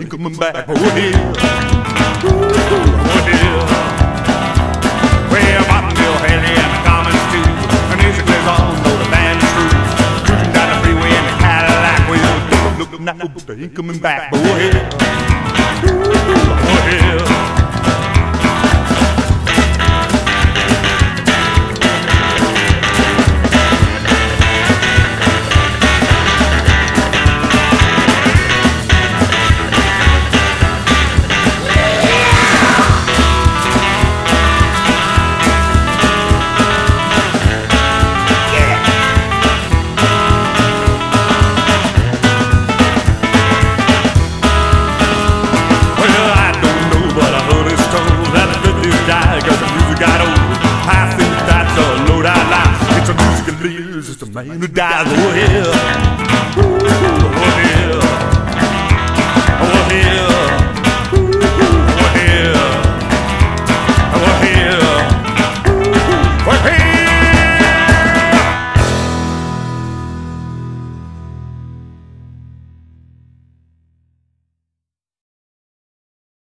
ain't coming back. Oh, yeah. Oh, yeah. Well, Bottomville, Haley, and the Commons, too. The music lives on, though the band is through. Cruising down the freeway in the Cadillac wheel. Look now, but they ain't coming back. Oh, yeah. Oh, yeah. It's the man who dies. Oh, yeah. Oh, yeah. Oh, yeah.